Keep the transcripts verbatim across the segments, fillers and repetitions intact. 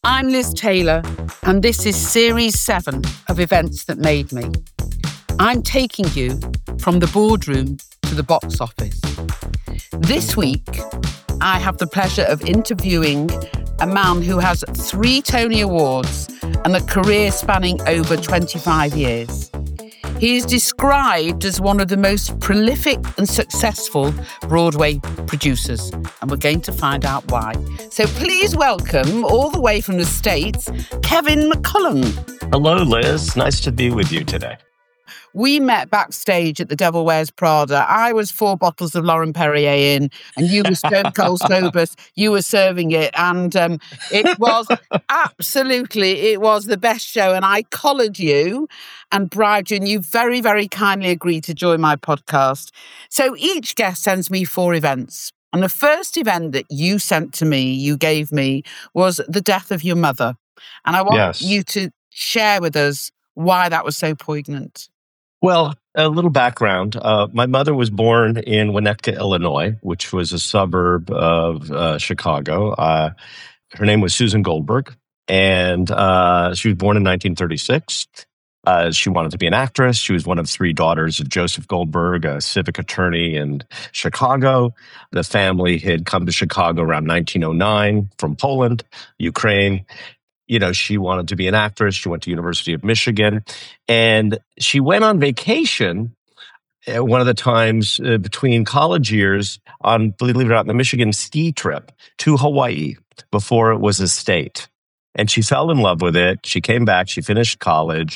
I'm Liz Taylor, and this is Series seven of Events That Made Me. I'm taking you from the boardroom to the box office. This week, I have the pleasure of interviewing a man who has three Tony Awards and a career spanning over twenty-five years. He is described as one of the most prolific and successful Broadway producers, and we're going to find out why. So please welcome, all the way from the States, Kevin McCollum. Hello, Liz. Nice to be with you today. We met backstage at The Devil Wears Prada. I was four bottles of Lauren Perrier in, and you were stone cold sober. You were serving it, and um, it was absolutely, it was the best show. And I collared you and bribed you, and you very, very kindly agreed to join my podcast. So each guest sends me four events. And the first event that you sent to me, you gave me, was the death of your mother. And I want Yes. you to share with us why that was so poignant. Well, a little background. Uh, my mother was born in Winnetka, Illinois, which was a suburb of uh, Chicago. Uh, her name was Susan Goldberg, and uh, she was born in nineteen thirty-six. Uh, she wanted to be an actress. She was one of three daughters of Joseph Goldberg, a civic attorney in Chicago. The family had come to Chicago around nineteen oh nine from Poland, Ukraine. You know, she wanted to be an actress. She went to University of Michigan, and she went on vacation at one of the times uh, between college years on, believe it or not, the Michigan ski trip to Hawaii before it was a state. And she fell in love with it. She came back. She finished college.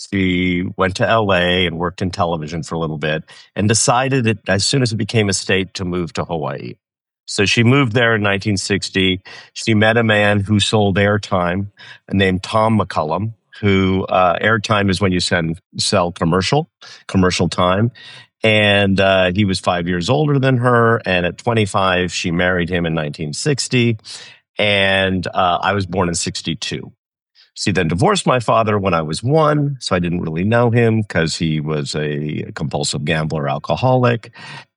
She went to L A and worked in television for a little bit and decided that as soon as it became a state to move to Hawaii. So she moved there in nineteen sixty. She met a man who sold airtime named Tom McCollum, who uh, airtime is when you send sell commercial, commercial time. And uh, he was five years older than her. And at twenty-five, she married him in nineteen sixty. And uh, I was born in sixty-two. She then divorced my father when I was one. So I didn't really know him because he was a compulsive gambler, alcoholic.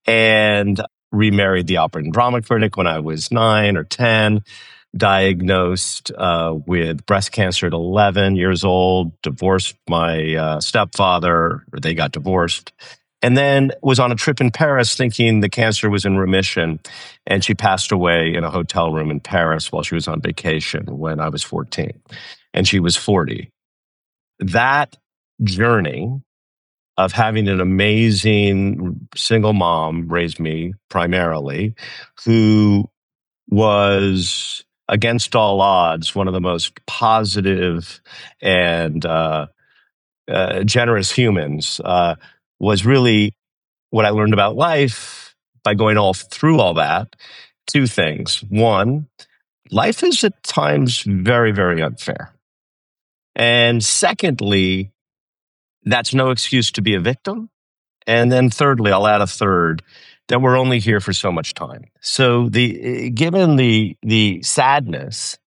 And remarried the opera and drama critic when I was nine or ten, diagnosed uh, with breast cancer at eleven years old, divorced my uh, stepfather, or they got divorced, and then was on a trip in Paris thinking the cancer was in remission. And she passed away in a hotel room in Paris while she was on vacation when I was fourteen, and she was forty. That journey of having an amazing single mom raise me primarily, who was against all odds one of the most positive and uh, uh, generous humans, uh, was really what I learned about life by going all through all that. Two things. One, life is at times very, very unfair. And secondly, that's no excuse to be a victim. And then thirdly, I'll add a third, that we're only here for so much time. So the given the the sadness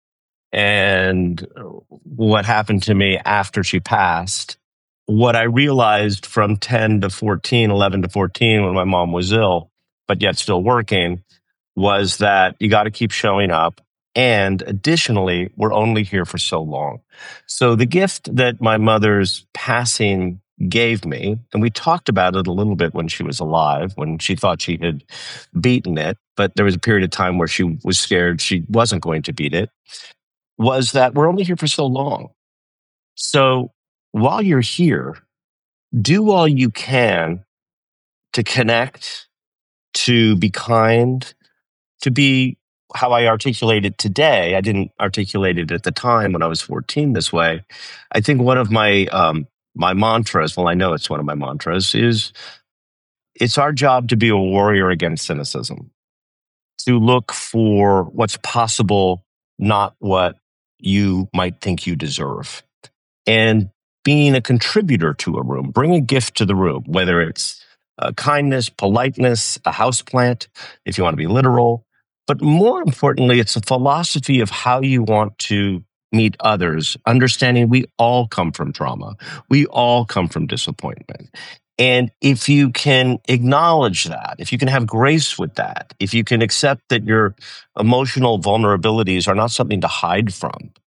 and what happened to me after she passed, what I realized from ten to fourteen, eleven to fourteen, when my mom was ill, but yet still working, was that you got to keep showing up. And additionally, we're only here for so long. So the gift that my mother's passing gave me, and we talked about it a little bit when she was alive, when she thought she had beaten it, but there was a period of time where she was scared she wasn't going to beat it, was that we're only here for so long. So while you're here, do all you can to connect, to be kind, to be how I articulate it today. I didn't articulate it at the time when I was fourteen this way. I think one of my um, my mantras, well, I know it's one of my mantras, is it's our job to be a warrior against cynicism, to look for what's possible, not what you might think you deserve. And being a contributor to a room, bring a gift to the room, whether it's uh, kindness, politeness, a houseplant, if you want to be literal. But more importantly, it's a philosophy of how you want to meet others, understanding we all come from trauma. We all come from disappointment. And if you can acknowledge that, if you can have grace with that, if you can accept that your emotional vulnerabilities are not something to hide from,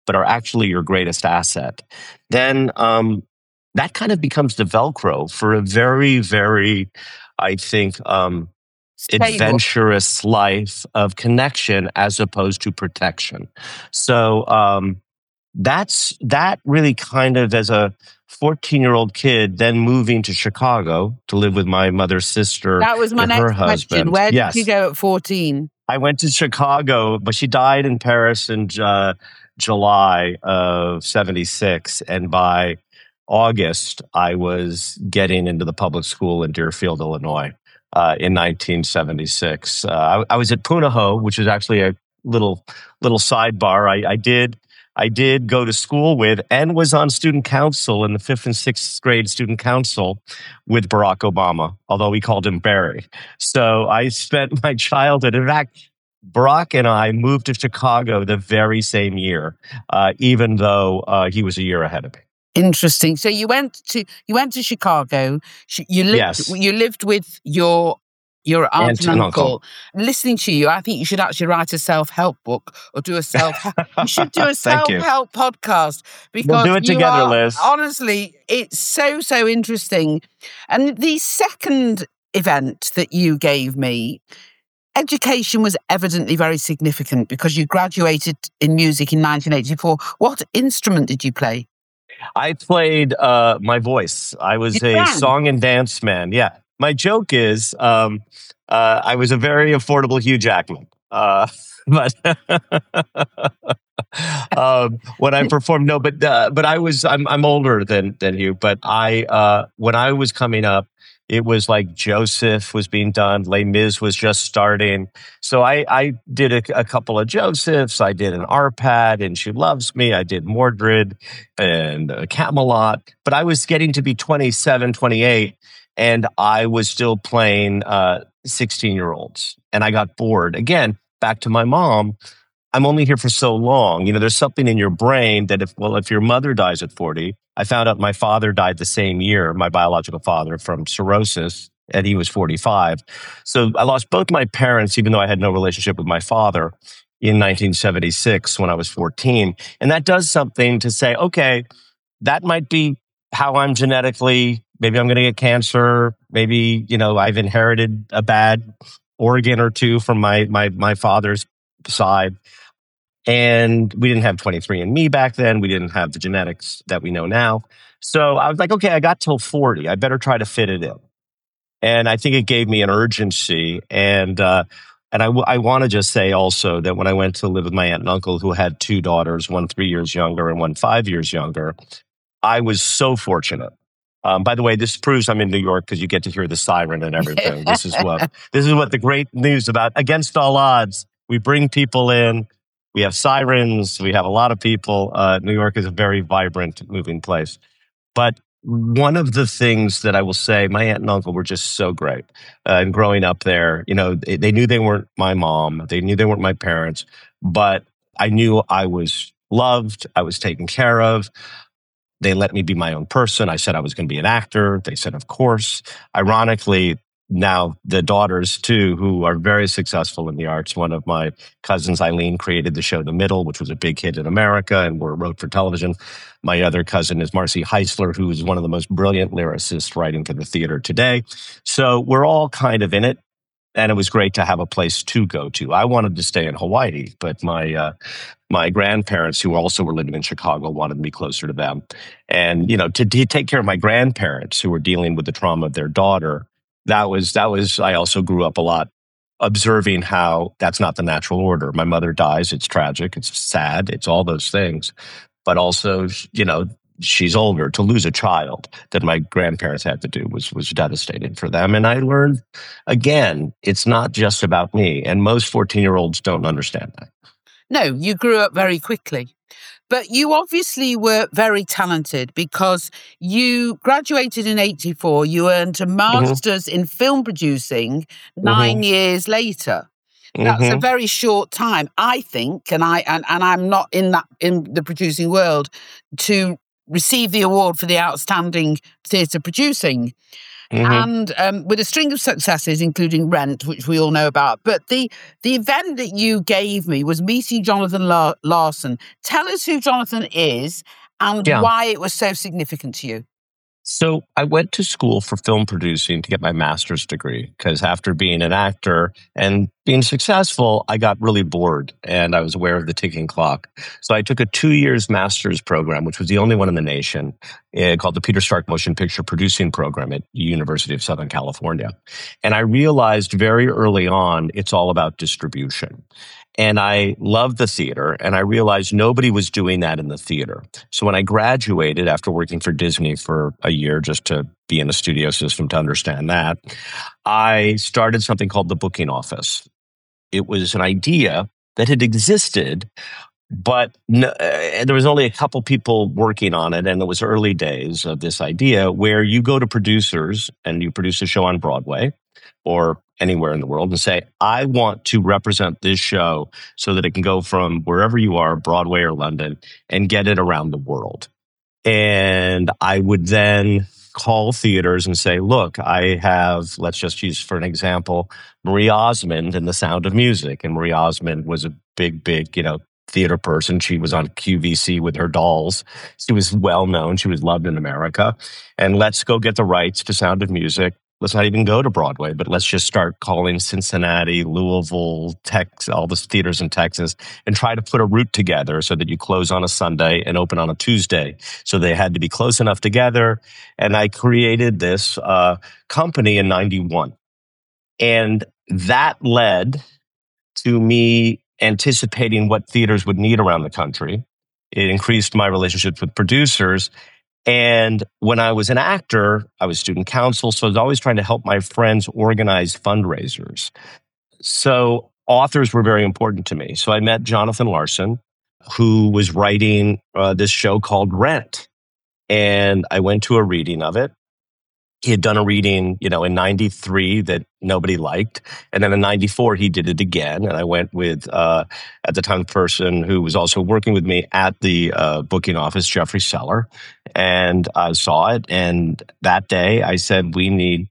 but are actually your greatest asset, then um, that kind of becomes the Velcro for a very, very, I think, um, adventurous life of connection as opposed to protection. So um, that's that really kind of, as a fourteen-year-old kid, then moving to Chicago to live with my mother's sister That was my and next her question. husband. Where Yes. did you go at fourteen? I went to Chicago, but she died in Paris in uh, July of seventy-six. And by August, I was getting into the public school in Deerfield, Illinois, uh, in nineteen seventy-six. Uh, I, I was at Punahou, which is actually a little little sidebar. I, I did I did go to school with and was on student council in the fifth and sixth grade student council with Barack Obama, although we called him Barry. So I spent my childhood. In fact, Barack and I moved to Chicago the very same year, uh, even though uh, he was a year ahead of me. Interesting. So you went to you went to Chicago. You lived Yes. you lived with your your aunt, Aunt and and uncle. uncle. Listening to you, I think you should actually write a self-help book or do a self. You should do a Thank you. self-help podcast because We'll do it you together, are, Liz. honestly, it's so so interesting. And the second event that you gave me, education was evidently very significant because you graduated in music in nineteen eighty-four. What instrument did you play? I played uh, my voice. I was You a sang? song and dance man. Yeah. My joke is um, uh, I was a very affordable Hugh Jackman. Uh, but um, when I performed, no, but uh, but I was I'm I'm older than than you. But I uh, when I was coming up, it was like Joseph was being done. Les Mis was just starting. So I, I did a, a couple of Josephs. I did an Arpad and She Loves Me. I did Mordred and uh, Camelot. But I was getting to be twenty-seven, twenty-eight, and I was still playing uh, sixteen-year-olds. And I got bored. Again, back to my mom, I'm only here for so long. You know, there's something in your brain that if, well, if your mother dies at forty, I found out my father died the same year, my biological father, from cirrhosis, and he was forty-five. So I lost both my parents, even though I had no relationship with my father, in nineteen seventy-six when I was fourteen. And that does something to say, okay, that might be how I'm genetically. Maybe I'm going to get cancer. Maybe, you know, I've inherited a bad organ or two from my my my father's side. And we didn't have twenty-three and me back then. We didn't have the genetics that we know now. So I was like, okay, I got till forty. I better try to fit it in. And I think it gave me an urgency. And uh, and I, w- I want to just say also that when I went to live with my aunt and uncle, who had two daughters, one three years younger and one five years younger, I was so fortunate. Um, by the way, this proves I'm in New York because you get to hear the siren and everything. This is what this is what the great news about Against All Odds. We bring people in. We have sirens. We have a lot of people. Uh, New York is a very vibrant, moving place. But one of the things that I will say, my aunt and uncle were just so great. Uh, and growing up there, you know, they, they knew they weren't my mom. They knew they weren't my parents. But I knew I was loved. I was taken care of. They let me be my own person. I said I was going to be an actor. They said, of course. Ironically, now the daughters, too, who are very successful in the arts. One of my cousins, Eileen, created the show The Middle, which was a big hit in America and were wrote for television. My other cousin is Marcy Heisler, who is one of the most brilliant lyricists writing for the theater today. So we're all kind of in it. And it was great to have a place to go to. I wanted to stay in Hawaii, but my uh, my grandparents, who also were living in Chicago, wanted me closer to them. And, you know, to, to take care of my grandparents who were dealing with the trauma of their daughter, that was, that was, I also grew up a lot observing how that's not the natural order. My mother dies. It's tragic. It's sad. It's all those things. But also, you know, she's older. To lose a child that my grandparents had to do was was devastating for them. And I learned, again, it's not just about me. And most fourteen-year-olds don't understand that. No, you grew up very quickly. But you obviously were very talented because you graduated in eighty-four. You earned a master's mm-hmm. in film producing nine mm-hmm. years later. That's mm-hmm. a very short time, I think, and I and, and I'm not in that in the producing world, to receive the award for the outstanding theatre producing. hmm and um, with a string of successes, including Rent, which we all know about. But the the event that you gave me was meeting Jonathan La- Larson. Tell us who Jonathan is and Yeah. why it was so significant to you. So I went to school for film producing to get my master's degree because after being an actor and being successful, I got really bored and I was aware of the ticking clock. So I took a two years master's program, which was the only one in the nation, eh, called the Peter Stark Motion Picture Producing Program at University of Southern California. And I realized very early on, it's all about distribution. And I loved the theater, and I realized nobody was doing that in the theater. So when I graduated after working for Disney for a year just to be in a studio system to understand that, I started something called the booking office. It was an idea that had existed, but no, uh, there was only a couple people working on it, and it was early days of this idea where you go to producers and you produce a show on Broadway or anywhere in the world and say, I want to represent this show so that it can go from wherever you are, Broadway or London, and get it around the world. And I would then call theaters and say, look, I have, let's just use for an example, Marie Osmond in The Sound of Music. And Marie Osmond was a big, big, you know, theater person. She was on Q V C with her dolls. She was well known. She was loved in America. And let's go get the rights to Sound of Music. Let's not even go to Broadway, but let's just start calling Cincinnati, Louisville, Tex, all the theaters in Texas, and try to put a route together so that you close on a Sunday and open on a Tuesday. So they had to be close enough together. And I created this uh, company in ninety-one. And that led to me anticipating what theaters would need around the country. It increased my relationships with producers. And when I was an actor, I was student council. So I was always trying to help my friends organize fundraisers. So authors were very important to me. So I met Jonathan Larson, who was writing uh, this show called Rent. And I went to a reading of it. He had done a reading, you know, in ninety-three that nobody liked. And then in ninety-four, he did it again. And I went with, uh, at the time, the person who was also working with me at the uh, booking office, Jeffrey Seller. And I saw it. And that day I said, we need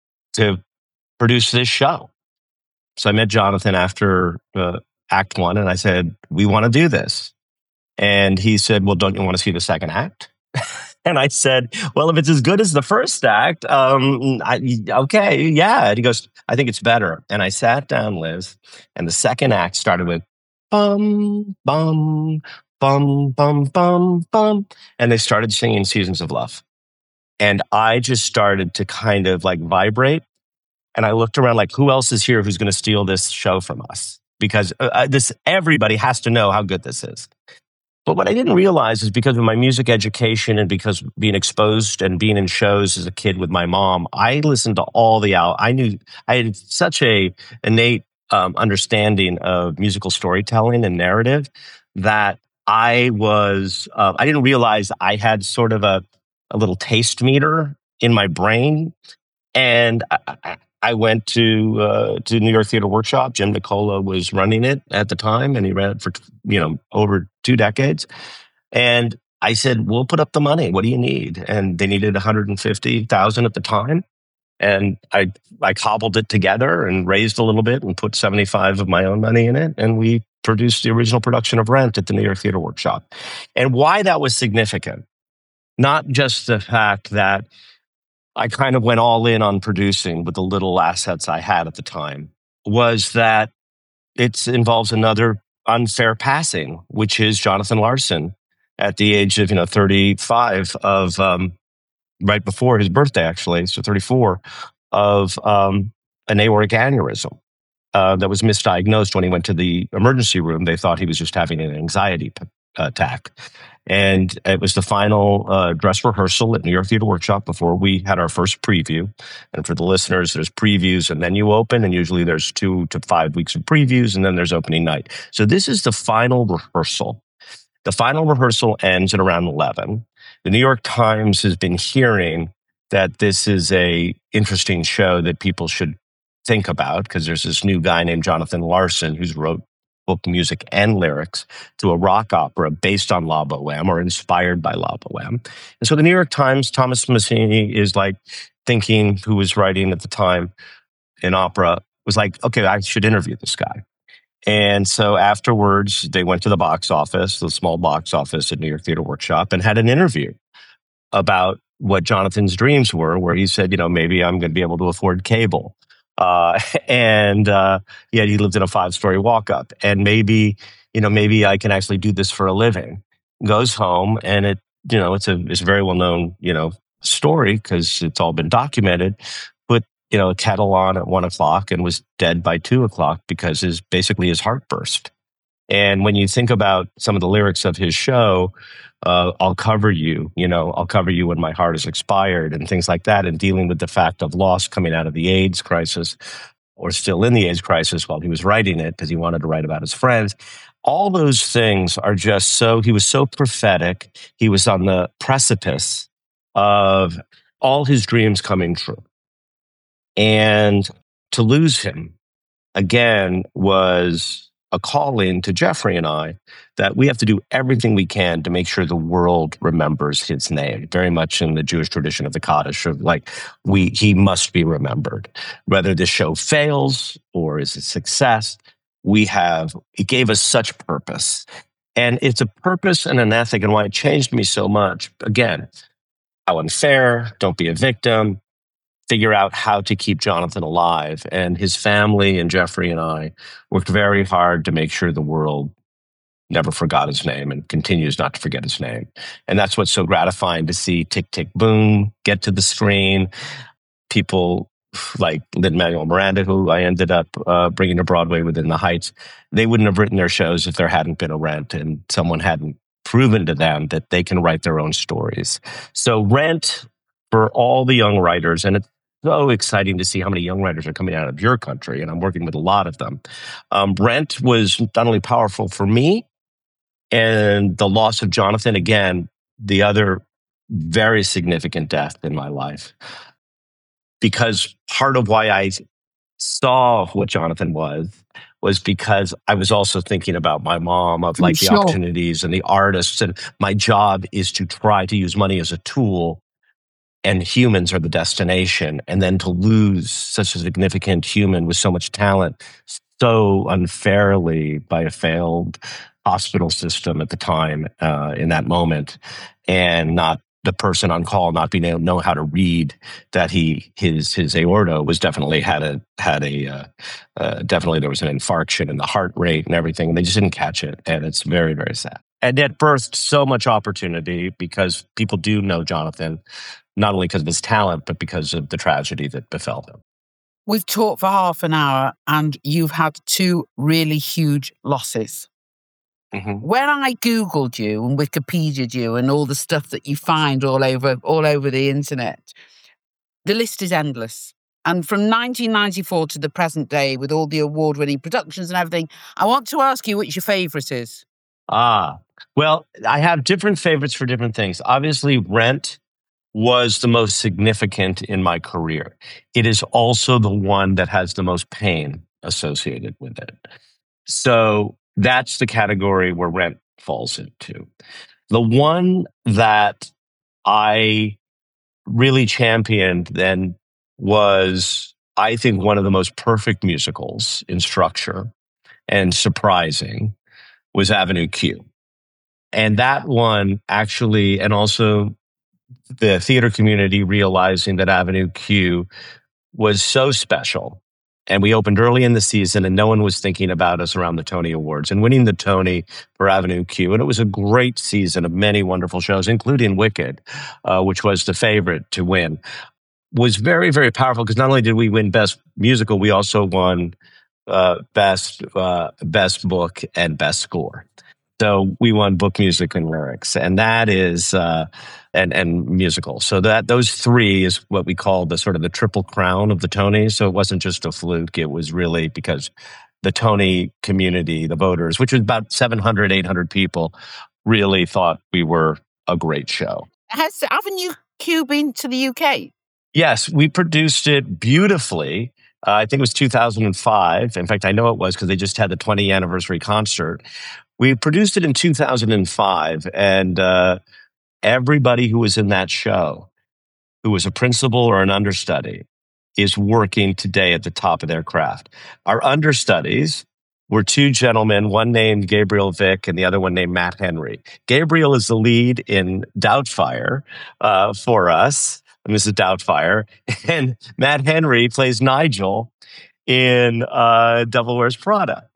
to produce this show. So I met Jonathan after uh, act one. And I said, we want to do this. And he said, well, don't you want to see the second act? And I said, well, if it's as good as the first act, um, I, okay, yeah. And he goes, I think it's better. And I sat down, Liz, and the second act started with bum, bum, bum, bum, bum, bum. And they started singing Seasons of Love. And I just started to kind of like vibrate. And I looked around like, who else is here who's going to steal this show from us? Because uh, this everybody has to know how good this is. But what I didn't realize is because of my music education and because being exposed and being in shows as a kid with my mom, I listened to all the out. I knew I had such a innate um, understanding of musical storytelling and narrative that I was. Uh, I didn't realize I had sort of a a little taste meter in my brain, and I, I, I went to uh, to New York Theater Workshop. Jim Nicola was running it at the time, and he ran it for you know over two decades. And I said, "We'll put up the money. What do you need?" And they needed one hundred fifty thousand dollars at the time, and I I cobbled it together and raised a little bit and put seventy-five of my own money in it, and we produced the original production of Rent at the New York Theater Workshop. And why that was significant, not just the fact that I kind of went all in on producing with the little assets I had at the time, was that it involves another unfair passing, which is Jonathan Larson at the age of, you know, thirty-five of, um, right before his birthday, actually, so thirty-four, of um, an aortic aneurysm uh, that was misdiagnosed when he went to the emergency room. They thought he was just having an anxiety p- attack. And it was the final uh, dress rehearsal at New York Theater Workshop before we had our first preview. And for the listeners, there's previews and then you open, and usually there's two to five weeks of previews, and then there's opening night. So this is the final rehearsal. The final rehearsal ends at around eleven. The New York Times has been hearing that this is a interesting show that people should think about, because there's this new guy named Jonathan Larson who's wrote book music and lyrics to a rock opera based on La Boheme or inspired by La Boheme. And so the New York Times, Thomas Massini is like, thinking, who was writing at the time in opera, was like, okay, I should interview this guy. And so afterwards, they went to the box office, the small box office at New York Theater Workshop, and had an interview about what Jonathan's dreams were, where he said, you know, maybe I'm going to be able to afford cable. Uh, and uh, yet he lived in a five-story walk-up. And maybe, you know, maybe I can actually do this for a living. Goes home, and it, you know, it's a it's a very well-known, you know, story because it's all been documented. Put, you know, a kettle on at one o'clock and was dead by two o'clock because his basically his heart burst. And when you think about some of the lyrics of his show, uh, I'll cover you, you know, I'll cover you when my heart is expired and things like that, and dealing with the fact of loss coming out of the AIDS crisis, or still in the AIDS crisis while he was writing it because he wanted to write about his friends. All those things are just so, he was so prophetic. He was on the precipice of all his dreams coming true. And to lose him, again, was a calling to Jeffrey and I that we have to do everything we can to make sure the world remembers his name, very much in the Jewish tradition of the Kaddish, of like, we, he must be remembered. Whether the show fails or is a success, we have, it gave us such purpose. And it's a purpose and an ethic, and why it changed me so much. Again, how unfair, don't be a victim, figure out how to keep Jonathan alive. And his family and Jeffrey and I worked very hard to make sure the world never forgot his name and continues not to forget his name. And that's what's so gratifying to see Tick, Tick, Boom get to the screen. People like Lin-Manuel Miranda, who I ended up uh, bringing to Broadway within the Heights, they wouldn't have written their shows if there hadn't been a Rent and someone hadn't proven to them that they can write their own stories. So Rent, for all the young writers, and it's so exciting to see how many young writers are coming out of your country, and I'm working with a lot of them. Um, Rent was not only powerful for me, and the loss of Jonathan, again, the other very significant death in my life, because part of why I saw what Jonathan was, was because I was also thinking about my mom, of like the Sure. opportunities and the artists, and my job is to try to use money as a tool, and humans are the destination. And then to lose such a significant human with so much talent so unfairly by a failed hospital system at the time, uh, in that moment, and not the person on call not being able to know how to read that he his his aorta was definitely had a had a uh, uh, definitely there was an infarction in the heart rate and everything, and they just didn't catch it, and it's very, very sad. And it birthed so much opportunity because people do know Jonathan, not only because of his talent, but because of the tragedy that befell him. We've talked for half an hour and you've had two really huge losses. Mm-hmm. When I Googled you and Wikipedia'd you and all the stuff that you find all over all over the internet, the list is endless. And from nineteen ninety-four to the present day, with all the award-winning productions and everything, I want to ask you which your favourite is. Ah, well, I have different favorites for different things. Obviously, Rent was the most significant in my career. It is also the one that has the most pain associated with it. So that's the category where Rent falls into. The one that I really championed then was, I think, one of the most perfect musicals in structure and surprising was Avenue Q. And that one actually, and also the theater community realizing that Avenue Q was so special. And we opened early in the season and no one was thinking about us around the Tony Awards, and winning the Tony for Avenue Q. And it was a great season of many wonderful shows, including Wicked, uh, which was the favorite to win, was very, very powerful because not only did we win Best Musical, we also won uh, Best uh, Best Book and Best Score. So we won book, music, and lyrics, and that is uh, and and musical. So that those three is what we call the sort of the triple crown of the Tonys. So it wasn't just a fluke; it was really because the Tony community, the voters, which was about seven hundred, eight hundred people, really thought we were a great show. Has Avenue Q been to the U K? Yes, we produced it beautifully. Uh, I think it was two thousand five. In fact, I know it was because they just had the twentieth anniversary concert. We produced it in two thousand five, and uh, everybody who was in that show who was a principal or an understudy is working today at the top of their craft. Our understudies were two gentlemen, one named Gabriel Vick and the other one named Matt Henry. Gabriel is the lead in Doubtfire uh, for us, Missus Doubtfire, and Matt Henry plays Nigel in uh, Devil Wears Prada.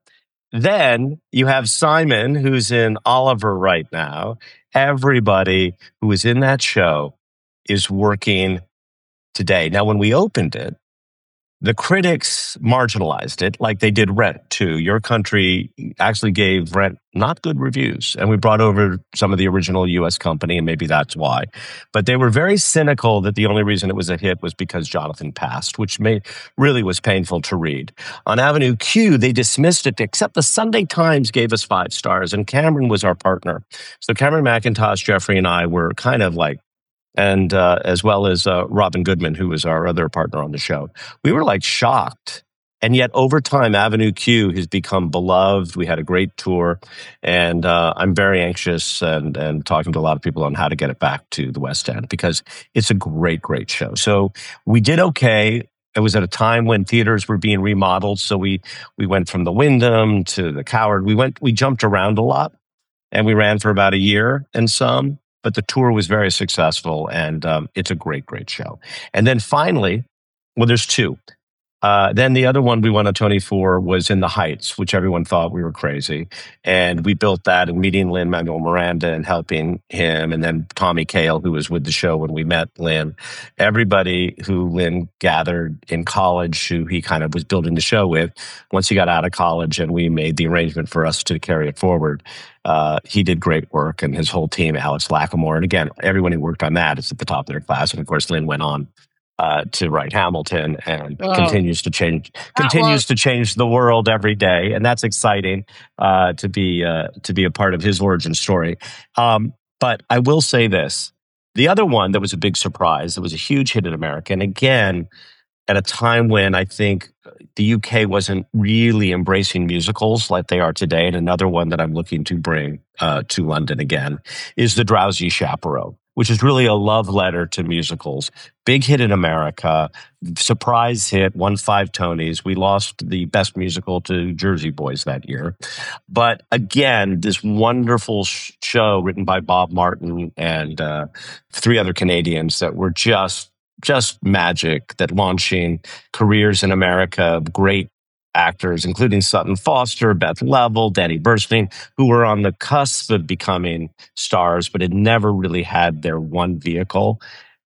Then you have Simon, who's in Oliver right now. Everybody who is in that show is working today. Now, when we opened it, the critics marginalized it like they did Rent too. Your Country actually gave Rent not good reviews. And we brought over some of the original U S company, and maybe that's why. But they were very cynical that the only reason it was a hit was because Jonathan passed, which made, really was painful to read. On Avenue Q, they dismissed it, except the Sunday Times gave us five stars, and Cameron was our partner. So Cameron McIntosh, Jeffrey, and I were kind of like, and uh, as well as uh, Robin Goodman, who was our other partner on the show. We were like shocked. And yet over time, Avenue Q has become beloved. We had a great tour. And uh, I'm very anxious and, and talking to a lot of people on how to get it back to the West End, because it's a great, great show. So we did okay. It was at a time when theaters were being remodeled. So we we went from the Wyndham to the Coward. We went, we jumped around a lot, and we ran for about a year and some. But the tour was very successful, and um, it's a great, great show. And then finally, well, there's two. Uh, then the other one we won a Tony for was In the Heights, which everyone thought we were crazy. And we built that and meeting Lin-Manuel Miranda and helping him. And then Tommy Kail, who was with the show when we met Lin. Everybody who Lin gathered in college, who he kind of was building the show with, once he got out of college and we made the arrangement for us to carry it forward, uh, he did great work. And his whole team, Alex Lacamoire. And again, everyone who worked on that is at the top of their class. And of course, Lin went on Uh, to write Hamilton and oh, continues to change continues was- to change the world every day, and that's exciting uh, to be uh, to be a part of his origin story. Um, but I will say this: the other one that was a big surprise, that was a huge hit in America, and again at a time when I think the U K wasn't really embracing musicals like they are today. And another one that I'm looking to bring uh, to London again is The Drowsy Chaperone, which is really a love letter to musicals. Big hit in America, surprise hit, won five Tonys. We lost the best musical to Jersey Boys that year. But again, this wonderful sh- show written by Bob Martin and uh, three other Canadians that were just, just magic, that launching careers in America of great actors, including Sutton Foster, Beth Level, Danny Burstein, who were on the cusp of becoming stars, but had never really had their one vehicle.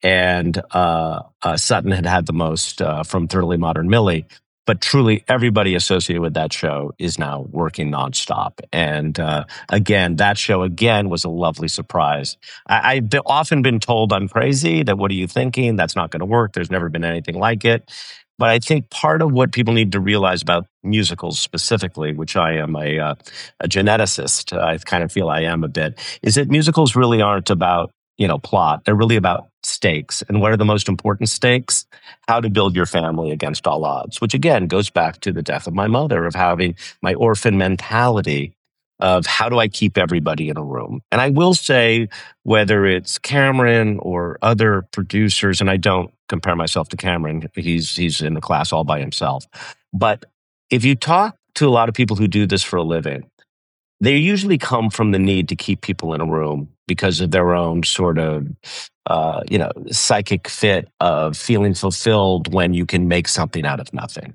And uh, uh, Sutton had had the most uh, from Thoroughly Modern Millie. But truly, everybody associated with that show is now working nonstop. And uh, again, that show, again, was a lovely surprise. I- I've been, often been told I'm crazy, that what are you thinking? That's not going to work. There's never been anything like it. But I think part of what people need to realize about musicals specifically, which I am a, uh, a geneticist, I kind of feel I am a bit, is that musicals really aren't about, you know, plot. They're really about stakes. And what are the most important stakes? How to build your family against all odds, which again goes back to the death of my mother, of having my orphan mentality of how do I keep everybody in a room? And I will say, whether it's Cameron or other producers, and I don't compare myself to Cameron, he's he's in a class all by himself. But if you talk to a lot of people who do this for a living, they usually come from the need to keep people in a room because of their own sort of, uh, you know, psychic fit of feeling fulfilled when you can make something out of nothing.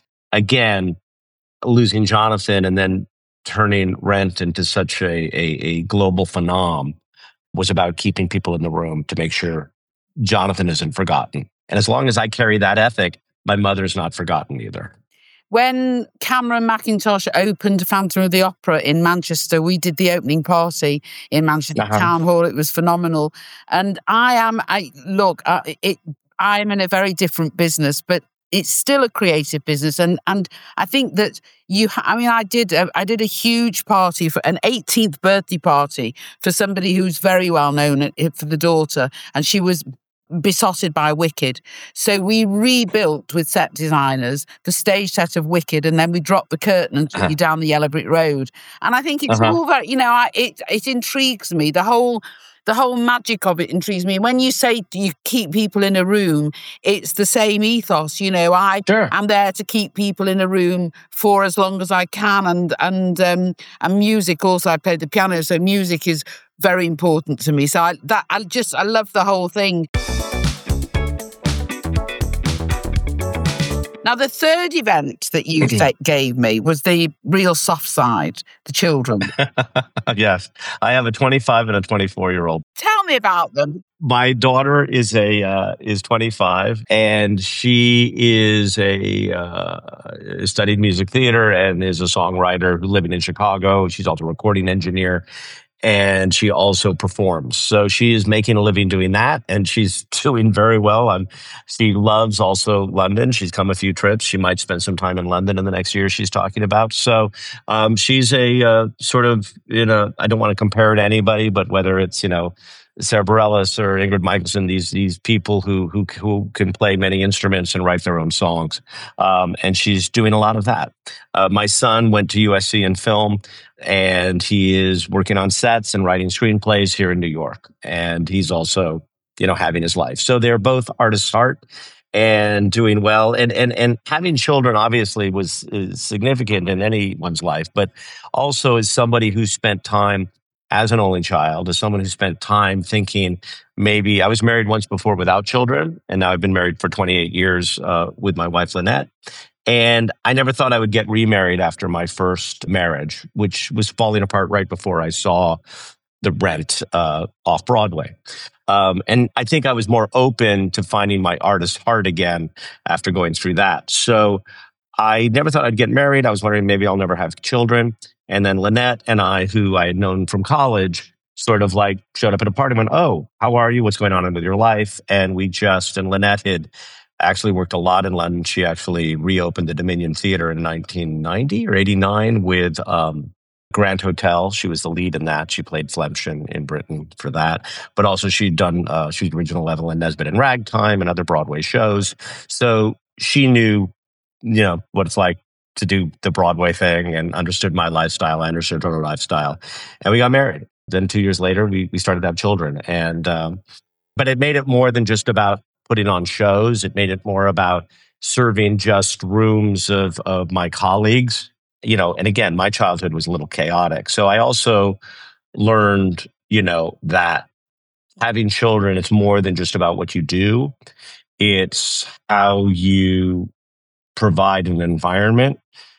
Again, losing Jonathan and then turning Rent into such a, a, a global phenom was about keeping people in the room to make sure Jonathan isn't forgotten. And as long as I carry that ethic, my mother's not forgotten either. When Cameron McIntosh opened Phantom of the Opera in Manchester, we did the opening party in Manchester uh-huh. Town Hall. It was phenomenal. And I am, I look, uh, it, I'm in a very different business, but it's still a creative business. And and I think that you, ha- I mean, I did, a, I did a huge party for an eighteenth birthday party for somebody who's very well known at, for the daughter. And she was besotted by Wicked. So we rebuilt with set designers the stage set of Wicked, and then we dropped the curtain and took uh-huh. you down the Yellow Brick Road. And I think it's uh-huh. all very, you know, I, it it intrigues me. The whole the whole magic of it intrigues me. When you say you keep people in a room, it's the same ethos. You know, I Sure. am there to keep people in a room for as long as I can, and and um, and music also. I play the piano, so music is very important to me. So I that I just I love the whole thing. Now, the third event that you mm-hmm. gave me was the real soft side, the children. Yes. I have a twenty-five and a twenty-four-year-old. Tell me about them. My daughter is a uh, is twenty-five, and she is a uh, studied music theater and is a songwriter who living in Chicago. She's also a recording engineer. And she also performs. So she is making a living doing that, and she's doing very well. Um, she loves also London. She's come a few trips. She might spend some time in London in the next year she's talking about. So um, she's a uh, sort of, you know, I don't want to compare her to anybody, but whether it's, you know, Sarah Bareilles or Ingrid Michaelson, these these people who who who can play many instruments and write their own songs, um, and she's doing a lot of that. Uh, my son went to U S C in film, and he is working on sets and writing screenplays here in New York, and he's also, you know, having his life. So they're both artists at heart and doing well, and and and having children obviously was is significant in anyone's life, but also as somebody who spent time as an only child, as someone who spent time thinking, maybe I was married once before without children, and now I've been married for twenty-eight years uh, with my wife, Lynette. And I never thought I would get remarried after my first marriage, which was falling apart right before I saw The Rent uh, off Broadway. Um, and I think I was more open to finding my artist heart again after going through that. So I never thought I'd get married. I was wondering maybe I'll never have children. And then Lynette and I, who I had known from college, sort of like showed up at a party and went, oh, how are you? What's going on with your life? And we just, and Lynette had actually worked a lot in London. She actually reopened the Dominion Theatre in nineteen ninety or eighty-nine with um, Grand Hotel. She was the lead in that. She played Flemschen in Britain for that. But also she'd done, uh, she was original level in Nesbitt and Ragtime and other Broadway shows. So she knew, you know, what it's like to do the Broadway thing and understood my lifestyle. I understood her lifestyle. And we got married. Then two years later, we we started to have children. And um, but it made it more than just about putting on shows. It made it more about serving just rooms of, of my colleagues. You know, and again, my childhood was a little chaotic. So I also learned, you know, that having children, it's more than just about what you do. It's how you provide an environment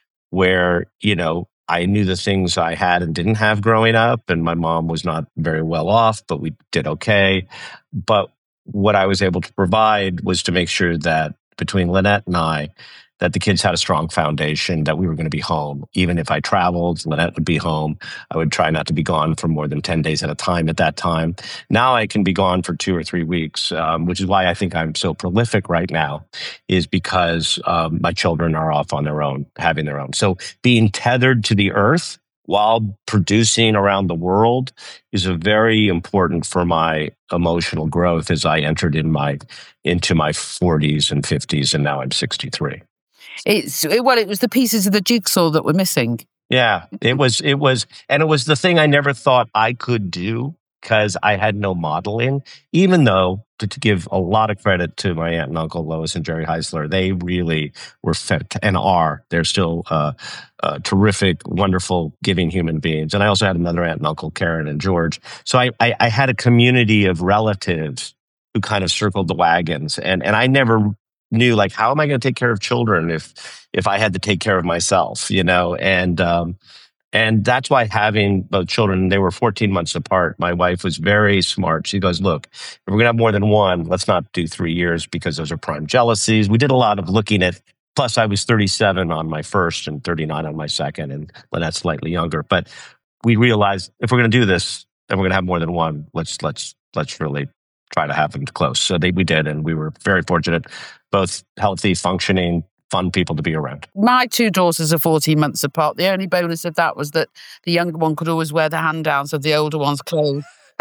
where, you know, I knew the things I had and didn't have growing up, and my mom was not very well off, but we did okay. But what I was able to provide was to make sure that between Lynette and I, that the kids had a strong foundation, that we were going to be home. Even if I traveled, Lynette would be home. I would try not to be gone for more than ten days at a time at that time. Now I can be gone for two or three weeks, um, which is why I think I'm so prolific right now, is because um, my children are off on their own, having their own. So being tethered to the earth while producing around the world is a very important for my emotional growth as I entered in my into my forties and fifties, and now I'm sixty-three. It's well, it was the pieces of the jigsaw that were missing. Yeah, it was, it was, and it was the thing I never thought I could do because I had no modeling, even though, to, to give a lot of credit to my aunt and uncle, Lois and Jerry Heisler, they really were fit and are. They're still uh, uh, terrific, wonderful, giving human beings. And I also had another aunt and uncle, Karen and George. So I, I, I had a community of relatives who kind of circled the wagons. And, and I never knew, like, how am I going to take care of children if if I had to take care of myself, you know? And um, and that's why having both children, they were fourteen months apart. My wife was very smart. She goes, look, if we're going to have more than one, let's not do three years because those are prime jealousies. We did a lot of looking at, plus I was thirty-seven on my first and thirty-nine on my second, and Lynette's slightly younger. But we realized if we're going to do this, and we're going to have more than one, let's let's let's really try to have them close. So they, we did, and we were very fortunate, both healthy, functioning, fun people to be around. My two daughters are fourteen months apart. The only bonus of that was that the younger one could always wear the hand-downs of the older one's clothes.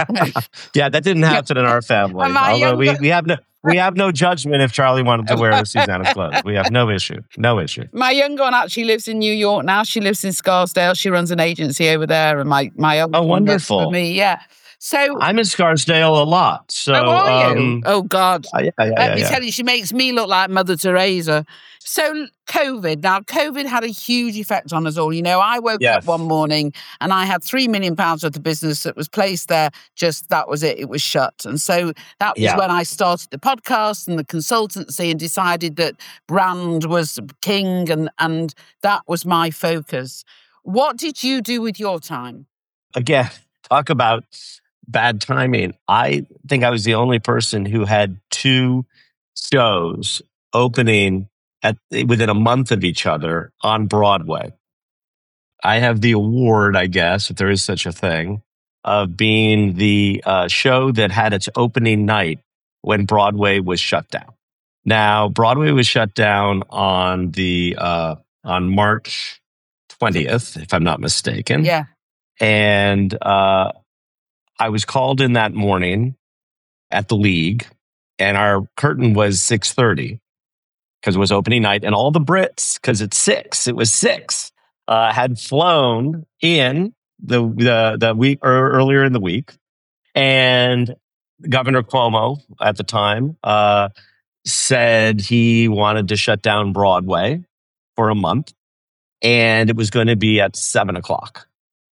Yeah, that didn't happen in our family. Although younger... we, we have no we have no judgment if Charlie wanted to wear Susanna's clothes. We have no issue. No issue. My younger one actually lives in New York now. She lives in Scarsdale. She runs an agency over there, and my my older oh, one wonderful. works for me. Yeah. So I'm in Scarsdale a lot. So, how are you? um, Oh, God. uh, yeah, yeah, Let yeah, me yeah. tell you, she makes me look like Mother Teresa. So COVID, now COVID had a huge effect on us all. You know, I woke Yes. up one morning and I had three million pounds worth of business that was placed there. Just that was it. It was shut. And so that was Yeah. when I started the podcast and the consultancy and decided that brand was king, and, and that was my focus. What did you do with your time? Again, talk about bad timing. I think I was the only person who had two shows opening at within a month of each other on Broadway. I have the award, I guess, if there is such a thing, of being the uh, show that had its opening night when Broadway was shut down. Now, Broadway was shut down on the uh, on March twentieth, if I'm not mistaken. Yeah. And uh, I was called in that morning at the League, and our curtain was six thirty because it was opening night, and all the Brits, because it's six, it was six, uh, had flown in the the the week or earlier in the week, and Governor Cuomo at the time uh, said he wanted to shut down Broadway for a month, and it was going to be at seven o'clock.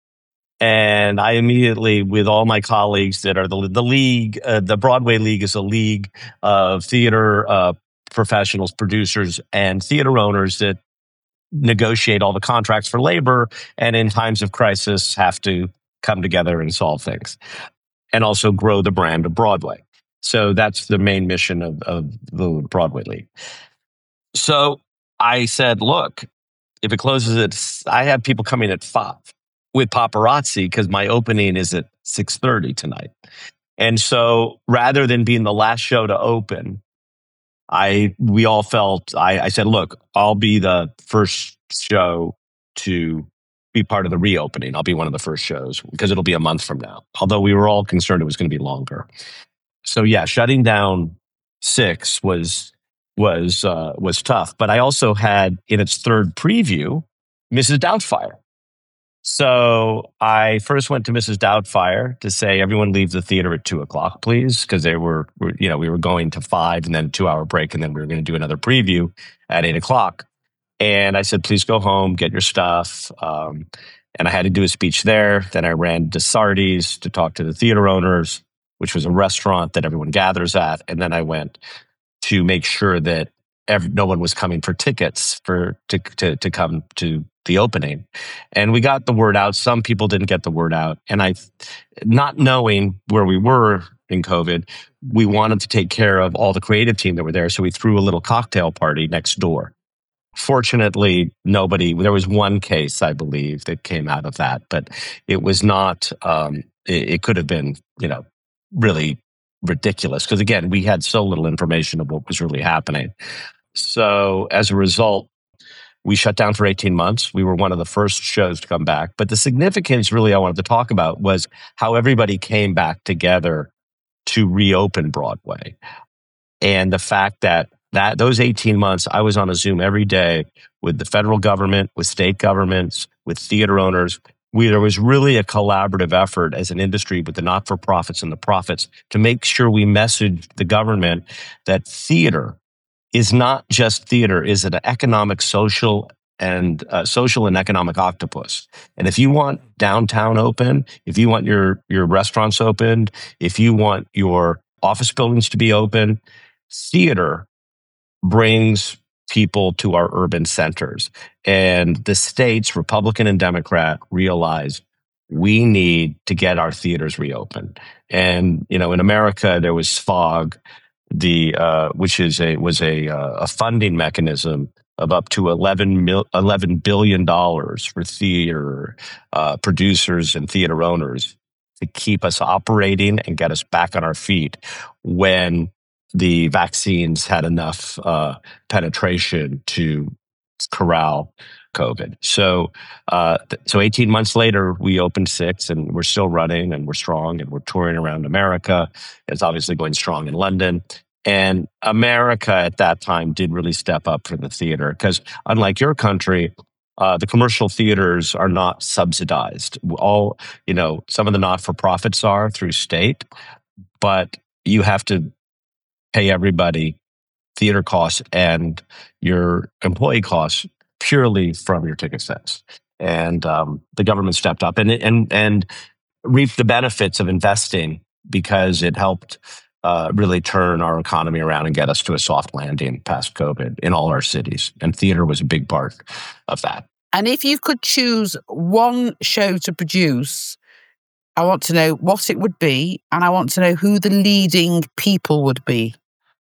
And I immediately, with all my colleagues that are the the league, uh, the Broadway League is a league of theater uh, professionals, producers, and theater owners that negotiate all the contracts for labor, and in times of crisis have to come together and solve things, and also grow the brand of Broadway. So that's the main mission of, of the Broadway League. So I said, look, if it closes at, I have people coming at five with paparazzi because my opening is at six thirty tonight. And so rather than being the last show to open, I we all felt, I, I said, look, I'll be the first show to be part of the reopening. I'll be one of the first shows because it'll be a month from now. Although we were all concerned it was going to be longer. So yeah, shutting down six was was uh, was tough. But I also had in its third preview, Missus Doubtfire. So I first went to Missus Doubtfire to say, everyone leave the theater at two o'clock, please. Because they were, were, you know, we were going to five and then a two hour break. And then we were going to do another preview at eight o'clock. And I said, please go home, get your stuff. Um, and I had to do a speech there. Then I ran to Sardi's to talk to the theater owners, which was a restaurant that everyone gathers at. And then I went to make sure that every, no one was coming for tickets for to, to, to come to the opening. And we got the word out. Some people didn't get the word out. And I, not knowing where we were in COVID, we wanted to take care of all the creative team that were there. So we threw a little cocktail party next door. Fortunately, nobody, there was one case, I believe, that came out of that, but it was not, um, it, it could have been, you know, really ridiculous. Because again, we had so little information of what was really happening. So as a result, we shut down for eighteen months. We were one of the first shows to come back. But the significance really I wanted to talk about was how everybody came back together to reopen Broadway. And the fact that, that those eighteen months, I was on a Zoom every day with the federal government, with state governments, with theater owners. We, there was really a collaborative effort as an industry with the not-for-profits and the profits to make sure we messaged the government that theater is not just theater, is an economic, social, and uh, social and economic octopus. And if you want downtown open, if you want your your restaurants opened, if you want your office buildings to be open, theater brings people to our urban centers. And the states, Republican and Democrat, realized we need to get our theaters reopened. And you know, in America, there was SFOG, the uh, which is a was a uh, a funding mechanism of up to eleven billion dollars for theater uh, producers and theater owners to keep us operating and get us back on our feet when the vaccines had enough uh, penetration to corral COVID. So, uh, th- so eighteen months later, we opened six, and we're still running, and we're strong, and we're touring around America. It's obviously going strong in London. And America at that time did really step up for the theater because, unlike your country, Uh, the commercial theaters are not subsidized. All, you know, some of the not-for-profits are through state, but you have to pay everybody theater costs and your employee costs purely from your ticket sales. And um, the government stepped up and and and reaped the benefits of investing because it helped uh, really turn our economy around and get us to a soft landing past COVID in all our cities. And theater was a big part of that. And if you could choose one show to produce, I want to know what it would be, and I want to know who the leading people would be.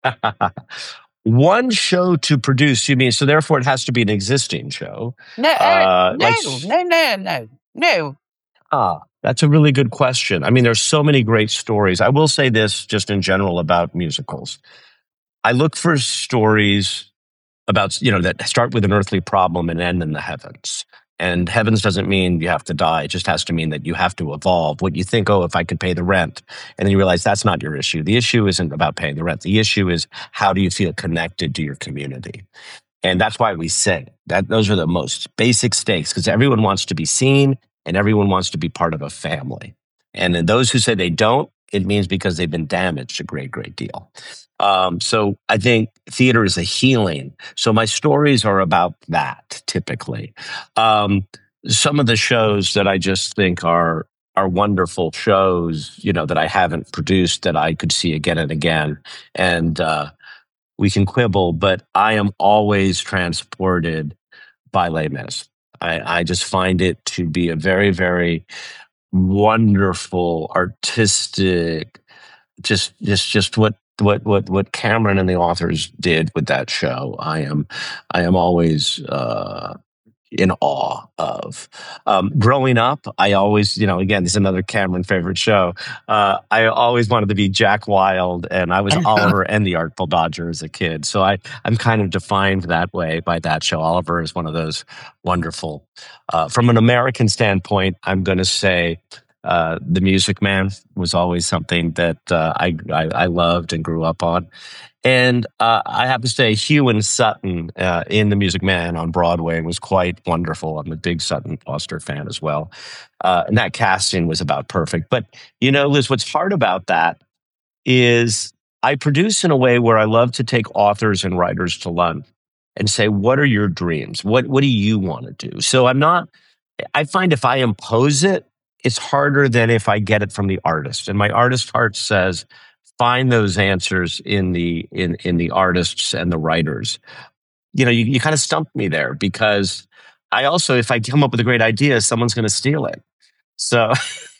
One show to produce, you mean? So therefore, it has to be an existing show. No, uh, Uh, no, like, no, no, no, no. ah, that's a really good question. I mean, there's so many great stories. I will say this just in general about musicals. I look for stories about, you know, that start with an earthly problem and end in the heavens. And heavens doesn't mean you have to die. It just has to mean that you have to evolve. What you think, oh, if I could pay the rent, and then you realize that's not your issue. The issue isn't about paying the rent. The issue is, how do you feel connected to your community? And that's why we sing. That those are the most basic stakes, because everyone wants to be seen and everyone wants to be part of a family. And then those who say they don't, it means because they've been damaged a great, great deal. Um, so I think theater is a healing. So my stories are about that typically. Um, some of the shows that I just think are are wonderful shows, you know, that I haven't produced that I could see again and again. And uh, we can quibble, but I am always transported by Les Mis. I, I just find it to be a very, very wonderful, artistic, just, just, just what, what, what, what Cameron and the authors did with that show. I am, I am always uh, in awe of. Um, growing up, I always, you know, again, this is another Cameron favorite show. Uh, I always wanted to be Jack Wilde, and I was Oliver and the Artful Dodger as a kid. So I, I'm kind of defined that way by that show. Oliver is one of those wonderful. Uh, from an American standpoint, I'm going to say uh, The Music Man was always something that uh, I, I I loved and grew up on. And uh, I have to say, Hugh and Sutton uh, in The Music Man on Broadway was quite wonderful. I'm a big Sutton Foster fan as well. Uh, and that casting was about perfect. But, you know, Liz, what's hard about that is I produce in a way where I love to take authors and writers to London and say, what are your dreams? What, what do you want to do? So I'm not, I find if I impose it, it's harder than if I get it from the artist. And my artist heart says, find those answers in the in in the artists and the writers. You know, you, you kind of stumped me there, because I also, if I come up with a great idea, someone's going to steal it. So,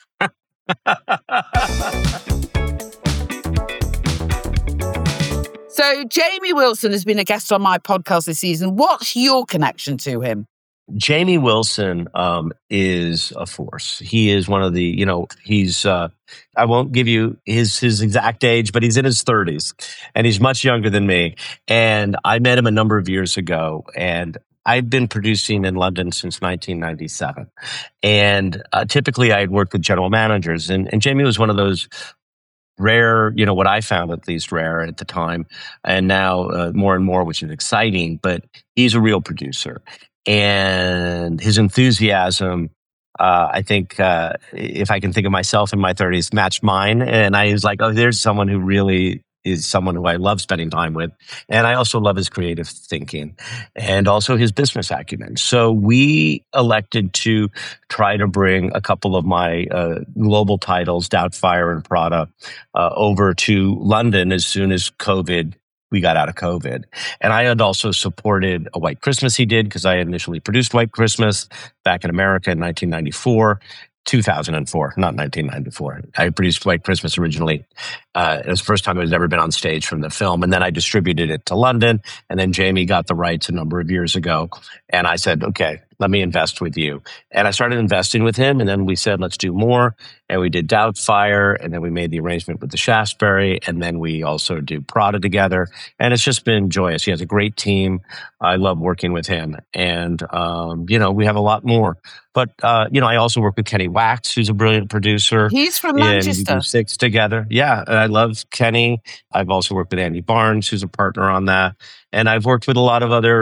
so Jamie Wilson has been a guest on my podcast this season. What's your connection to him? Jamie Wilson um, is a force. He is one of the, you know, he's, uh, I won't give you his his exact age, but he's in his thirties, and he's much younger than me. And I met him a number of years ago, and I've been producing in London since nineteen ninety-seven. And uh, typically I had worked with general managers, and, and Jamie was one of those rare, you know, what I found at least rare at the time, and now uh, more and more, which is exciting, but he's a real producer. And his enthusiasm, uh, I think, uh, if I can think of myself in my thirties, matched mine. And I was like, oh, there's someone who really is someone who I love spending time with. And I also love his creative thinking and also his business acumen. So we elected to try to bring a couple of my uh, global titles, Doubtfire and Prada, uh, over to London as soon as COVID we got out of COVID. And I had also supported A White Christmas he did, because I initially produced White Christmas back in America in nineteen ninety-four, two thousand four, not nineteen ninety-four. I produced White Christmas originally. Uh, it was the first time it had ever been on stage from the film. And then I distributed it to London. And then Jamie got the rights a number of years ago. And I said, okay, let me invest with you. And I started investing with him. And then we said, let's do more. And we did Doubtfire. And then we made the arrangement with the Shaftesbury. And then we also do Prada together. And it's just been joyous. He has a great team. I love working with him. And, um, you know, we have a lot more. But, uh, you know, I also work with Kenny Wax, who's a brilliant producer. He's from Manchester. We do Six together. Yeah. And I love Kenny. I've also worked with Andy Barnes, who's a partner on that. And I've worked with a lot of other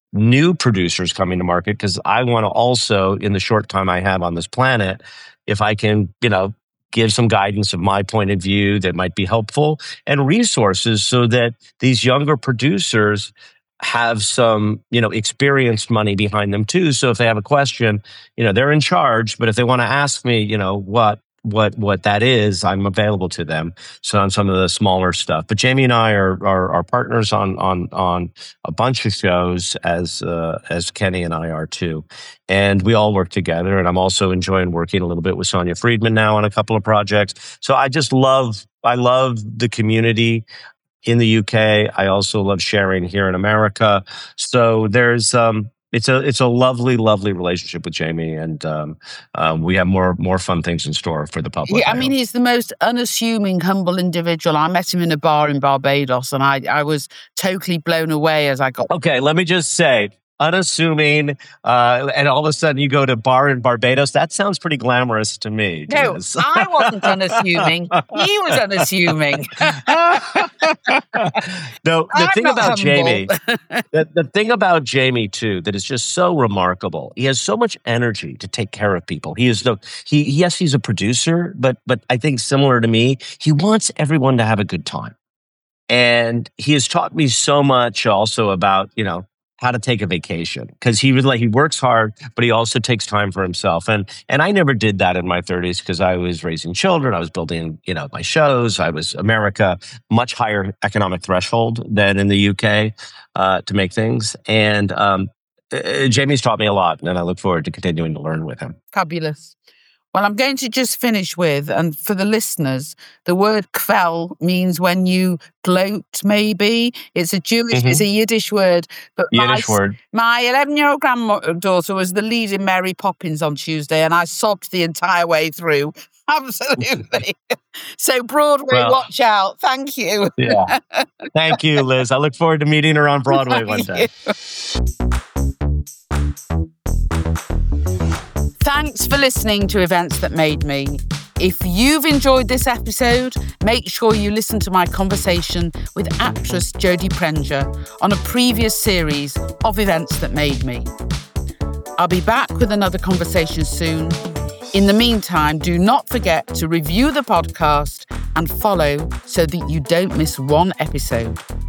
new producers coming to market, because I want to also, in the short time I have on this planet, if I can, you know, give some guidance of my point of view that might be helpful and resources so that these younger producers have some, you know, experienced money behind them too. So if they have a question, you know, they're in charge, but if they want to ask me, you know, what what what that is, I'm available to them. So on some of the smaller stuff. But Jamie and I are are, are partners on on on a bunch of shows, as uh, as Kenny and I are too, and we all work together. And I'm also enjoying working a little bit with Sonia Friedman now on a couple of projects. So I just love I love the community in the U K. I also love sharing here in America. So there's um. It's a it's a lovely, lovely relationship with Jamie, and um, um, we have more more fun things in store for the public. Yeah, I mean, he's the most unassuming, humble individual. I met him in a bar in Barbados, and I, I was totally blown away as I got... Okay, let me just say, unassuming, uh, and all of a sudden you go to bar in Barbados. That sounds pretty glamorous to me. No, I wasn't unassuming. He was unassuming. No, the I'm thing not about humble. Jamie, the, the thing about Jamie too, that is just so remarkable. He has so much energy to take care of people. He is the he. Yes, he's a producer, but but I think similar to me, he wants everyone to have a good time, and he has taught me so much also about, you know, how to take a vacation, because he was like, he works hard, but he also takes time for himself. And and I never did that in my thirties because I was raising children. I was building, you know, my shows. I was America, much higher economic threshold than in the U K uh, to make things. And um, uh, Jamie's taught me a lot, and I look forward to continuing to learn with him. Fabulous. Well, I'm going to just finish with, and for the listeners, the word kvel means when you gloat, maybe. It's a Jewish, mm-hmm. it's a Yiddish word. But Yiddish my, word. My eleven-year-old granddaughter was the lead in Mary Poppins on Tuesday, and I sobbed the entire way through. Absolutely. So Broadway, well, watch out. Thank you. Yeah. Thank you, Liz. I look forward to meeting her on Broadway one day. Thanks for listening to Events That Made Me. If you've enjoyed this episode, make sure you listen to my conversation with actress Jodie Prenger on a previous series of Events That Made Me. I'll be back with another conversation soon. In the meantime, do not forget to review the podcast and follow so that you don't miss one episode.